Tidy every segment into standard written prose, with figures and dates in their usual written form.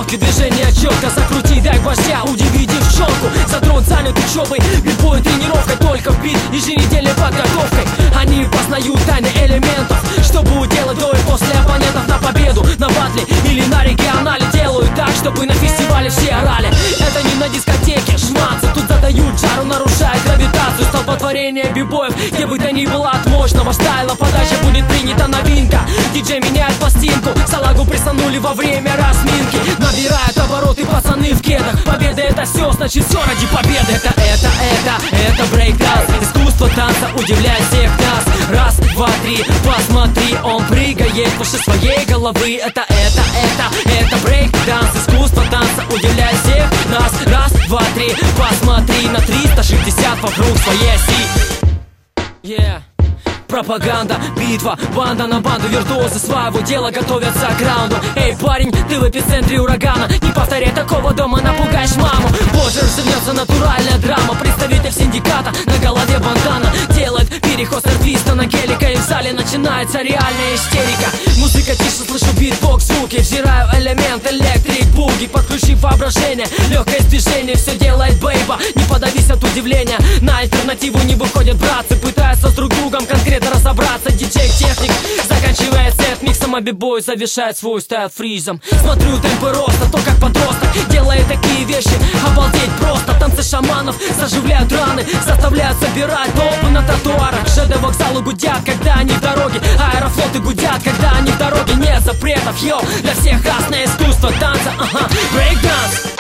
тренировки, движения четко закрути, дай гвоздя, удиви девчонку. Задрот занят учебой, битбой тренировкой, только в бит еженедельной подготовкой. Они познают тайны элементов, чтобы уделать до и после оппонентов на победу. На батле или на регионале делают так, чтобы на фестивале все орали. Это не на дискотеке, шманцы тут задают жару, нарушая гравитацию. Столпотворение бибоев, где бы то ни было, от мощного стайла подача будет принята новинка. Диджей меняет пластинку, салагу присанули во время разминки. Набирают обороты пацаны в кедах. Победа это все, значит все ради победы. Это брейк-данс, искусство танца удивляет всех нас. Раз, два, три, посмотри, он прыгает выше своей головы. Это брейк-данс, искусство танца удивляет всех нас. Раз, два, три, посмотри на 360 вокруг своей оси. Пропаганда, битва, банда на банду, виртуозы своего дела готовятся к раунду. Эй, парень, ты в эпицентре урагана, не повторяй такого дома, напугаешь маму. Позже развернется натуральная драма. Представитель синдиката, на голове бандана, делает переход с твиста на гелика, и в зале начинается реальная истерика. Музыка тише, слышу битбокс, звуки, взираю элемент электрик буги. Подключив воображение, легкое движение, все делает бейба. Не подавись от удивления, на альтернативу не выходят братцы, пытаются с друг другом конкретно разобраться. Диджей-техник заканчивает сет миксом, а бибой завершает свой стайл фризом. Смотрю темпы роста, то как подросток делает такие вещи, обалдеть просто. Танцы шаманов заживляют раны, заставляют собирать толпы на тротуарах. ЖД вокзалы гудят, когда они в дороге, аэрофлоты гудят, когда они в дороге. Нет запретов, йо, для всех разное искусство танца, брейк-данс.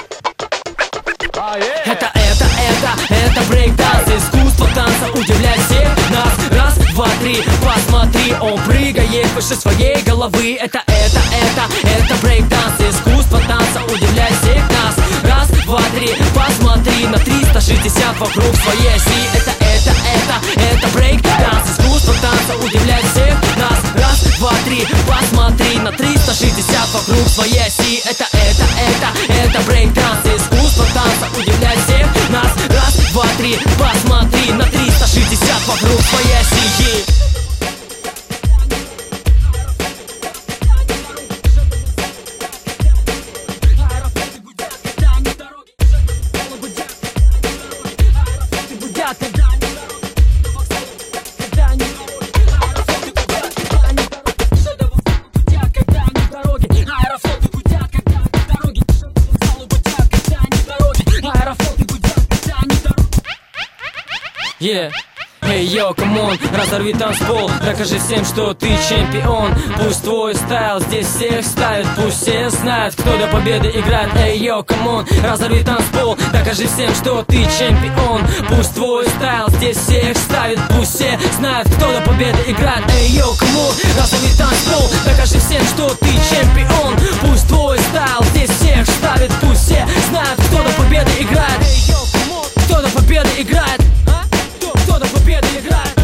Это брейк-данс, искусство танца удивляет всех нас. Раз, два, три, посмотри, он прыгает выше своей головы. Это брейк-данс, искусство танца удивляет всех нас. Раз, два, три, посмотри на 360 вокруг своей оси. Это брейк-данс, искусство танца удивляет всех нас. Раз, два, три, посмотри на 360 вокруг своей оси. Это брейк-данс, искусство танца удивляет всех нас. Раз, два, три, посмотри на 360 вокруг своей оси. Эй, йо, камон, разорви танцпол, докажи всем, что ты чемпион. Пусть твой стайл здесь всех ставит, пусть все знают, кто до победы играет. Эй, йо, камон, разорви танцпол, докажи всем, что ты чемпион. Пусть твой стайл здесь всех ставит, пусть все знают, кто до победы играет. Эй, йо, камон, разорви танцпол, докажи всем, что ты чемпион. Пусть твой стайл здесь всех ставит, пусть все знают, кто до победы играет. Эй, йо, камон, кто до победы играет? Кто до победы играет?